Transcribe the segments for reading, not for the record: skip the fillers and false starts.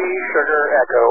Sugar Echo.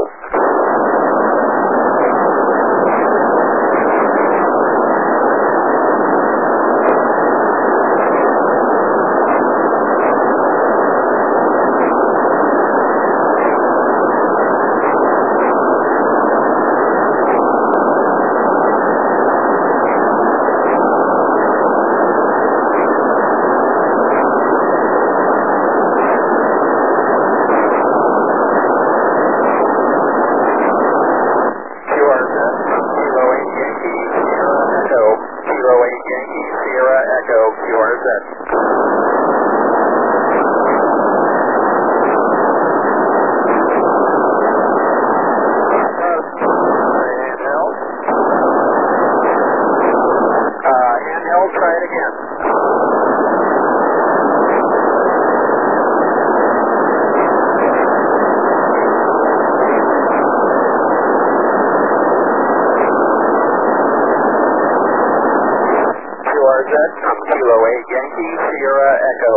Kilo 8 Yankee Sierra Echo.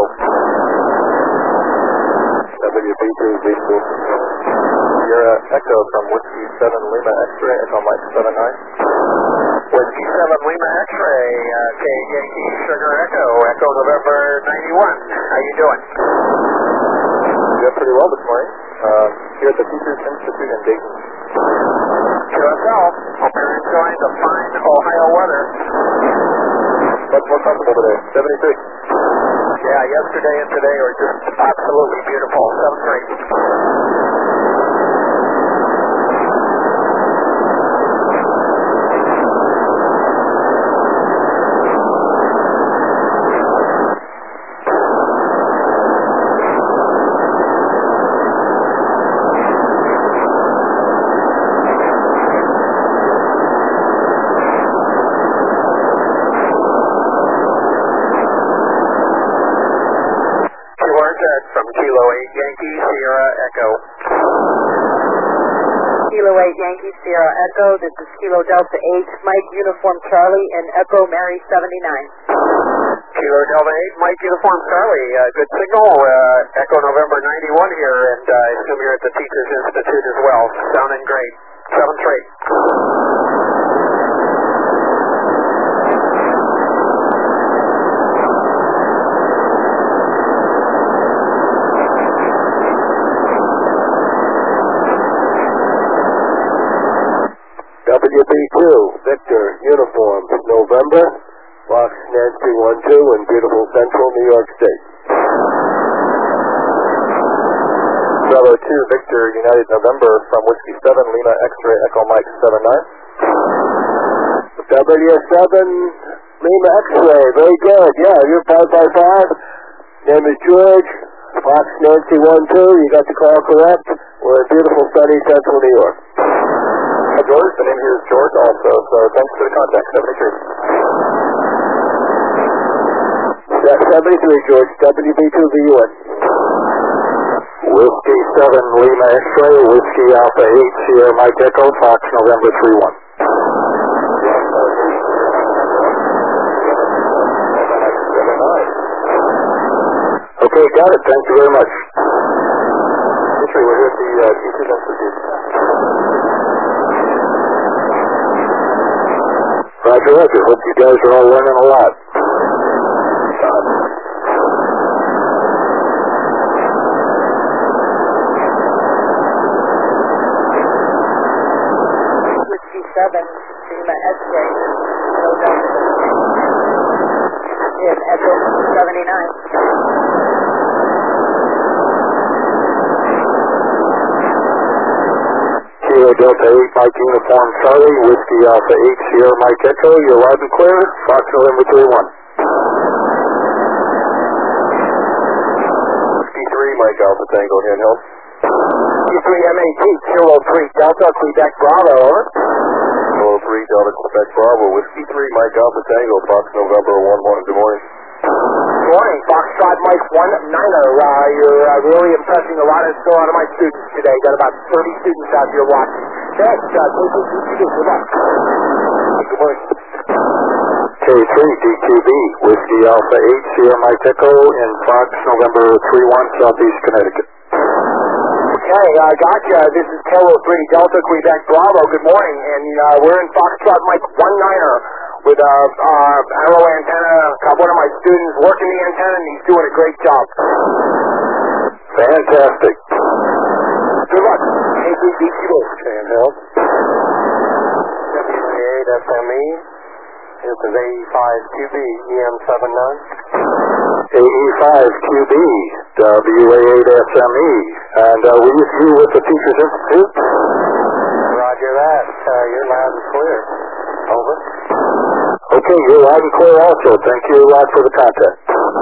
WB2 Visual Sierra Echo from Whiskey 7 Lima X-Ray Echo Mike 79. Whiskey 7 Lima X-Ray, K Yankee Sugar Echo, Echo November 91. How you doing? Doing pretty well this morning. Here at the Teachers Institute in Dayton. QSL, hope you're enjoying the fine Ohio weather. Much more comfortable today, 73. Yeah, yesterday and today were just absolutely beautiful, 7-3. From Kilo 8 Yankee Sierra Echo. Kilo 8 Yankee Sierra Echo, this is Kilo Delta 8, Mike Uniform Charlie, and Echo Mary 79. Kilo Delta 8, Mike Uniform Charlie, good signal, Echo November 91 here, and I assume you're at the Teachers Institute as well, sounding great, 7-3. WB2, Victor, Uniform, November, Fox Nancy 12 in beautiful central New York State. Bravo 2, Victor, United November from Whiskey 7, Lima X-Ray Echo Mike 79. W7, Lima X-Ray, very good, yeah, you're 555. Name is George, Fox Nancy 12, you got the call correct. We're in beautiful sunny central New York. George, the name here is George also, so thanks for the contact, 73. 73, George, WB2VUN. Whiskey 7, Lima X-Ray, Whiskey Alpha 8, Sierra Mike Echo, Fox November 31. Okay, got it, thank you very much. We're here at the Teachers Institute. Roger, roger. Hope you guys are all learning a lot. Whiskey 7, Lima X-Ray, Kilo Delta 8, in Echo 79. Kilo Delta 8, Mike Uniform Charlie, Whiskey Alpha 8, Sierra Mike Echo, you're loud and clear, Fox November 31. Whiskey 3, Mike Alpha Tango, handheld. Whiskey 3 MAT, Kilo 3 Delta, Quebec Bravo, over. Kilo 3 Delta, Quebec Bravo, Whiskey 3, Mike Alpha Tango, Fox November 11, good morning. Good morning, Foxtrot Mike 19er. You're really impressing a lot of my students today. Got about 30 students out here watching. Thanks, good luck. Good morning. K3 DQB, Whiskey Alpha 8, Sierra Mike Echo in Fox November 31, Southeast Connecticut. Okay, gotcha. This is Kilo 3 Delta Quebec Bravo. Good morning, and we're in Foxtrot Mike 19er with arrow antenna. Got one of my students working the antenna, and he's doing a great job. Fantastic. Good luck. KBBQ. Handheld. WA8SME. This is AE5QB EM79. AE5QB, WA8SME. And were you through with the Teachers Institute? Roger that. You're loud and clear. Over. Okay, you're loud and clear also. Thank you a lot for the contact.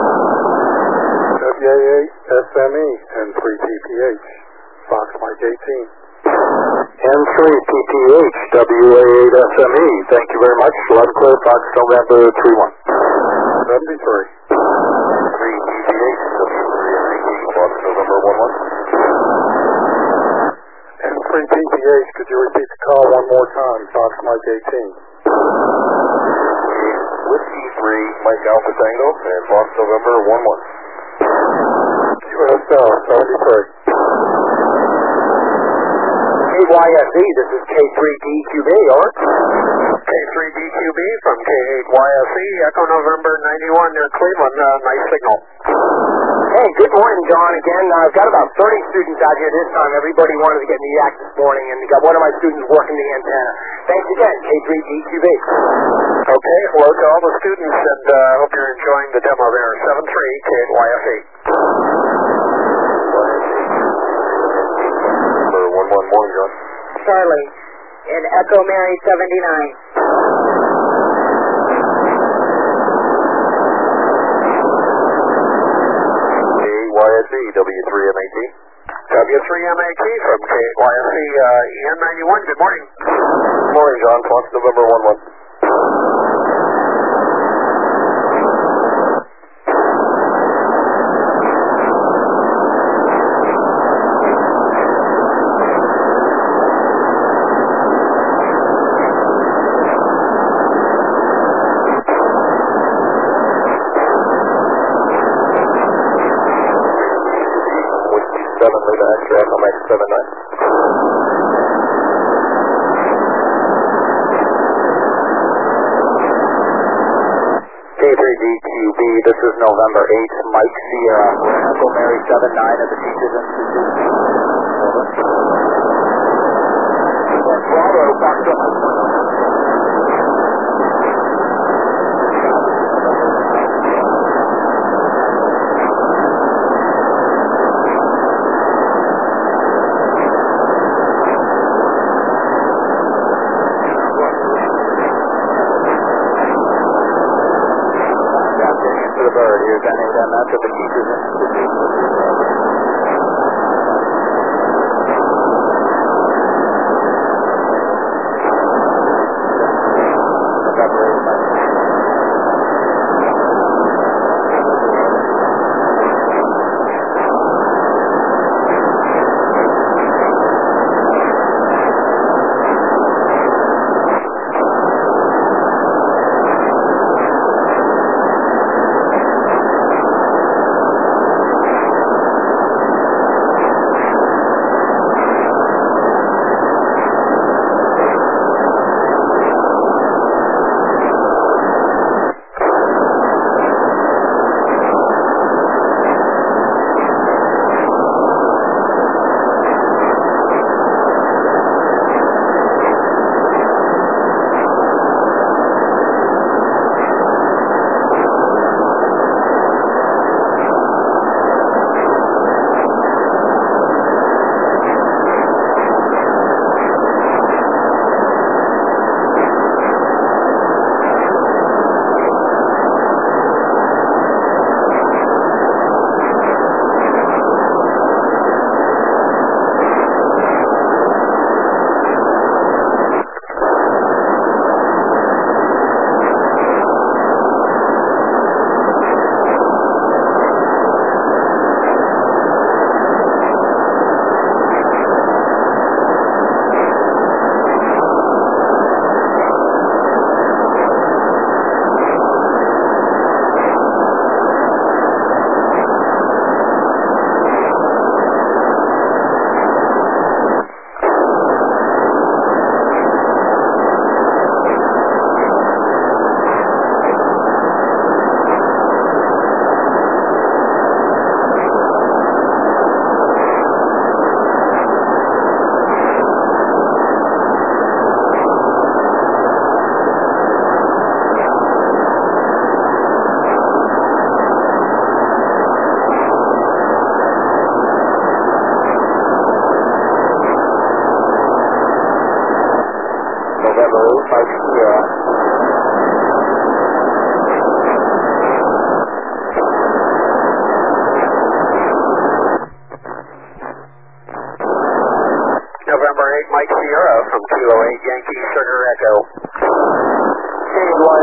WA8SME and 3PPH. Fox Mike 18. N3PPH, WA8SME. Thank you very much. Loud and clear, Fox November 31. 73. 3PPH, W3MAE, Fox November 11. N3PPH, could you repeat the call one more time? Fox Mike 18. Whiskey 3, Mike Alpha Tango, and Fox November 11. QSL 73. KYSE, this is K3DQB, over. K3DQB from K8YSE, Echo November 91 near Cleveland. Nice signal. Hey, good morning, John. Again, I've got about 30 students out here this time. Everybody wanted to get in the act this morning, and got one of my students working the antenna. Thanks again, K3DQB. Okay, hello to all the students, and hope you're enjoying the demo there. 73 K8YSE. 11 morning, John. Charlie, in Echo Mary 79. KYSE, W3MAT. W3MAT from KYSE EN91. Good morning. Good morning, John. Fox November 11. K3DQB, this is November 8th, Mike Sierra, Echo Mary 79 at the Teachers Institute. Bravo, Foxtrot. The bird, here's N8MS at the Teachers Institute.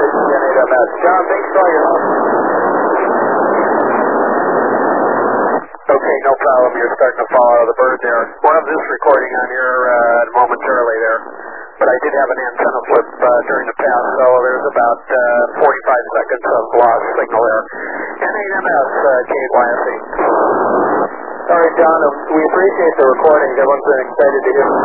N8MS. John, thanks for all your help. Okay, no problem. You're starting to fall out of the bird there. We'll have this recording on here momentarily there. But I did have an antenna flip during the pass, so there's about 45 seconds of lost signal there. N8MS, K8YSE. All right, John, we appreciate the recordings. Everyone's been excited to hear.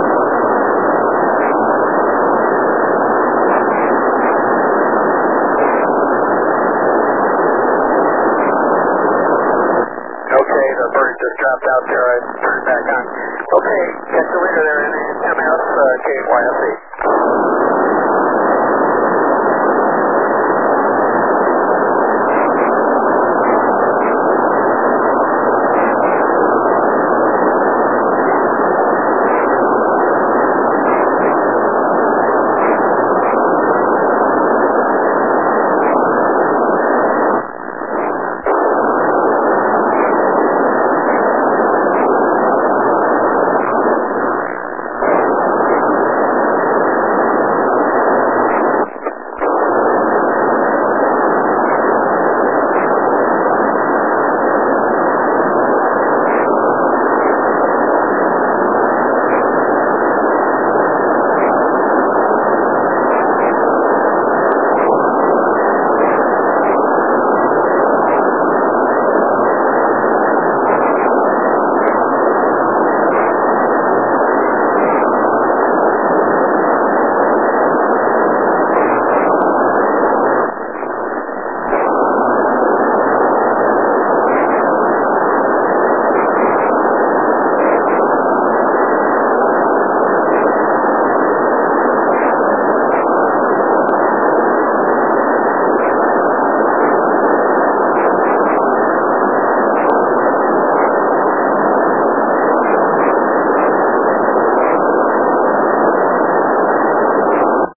Okay, the bird just dropped out there. I turned back on. Okay, catch you later there, N8MS, K8YSE.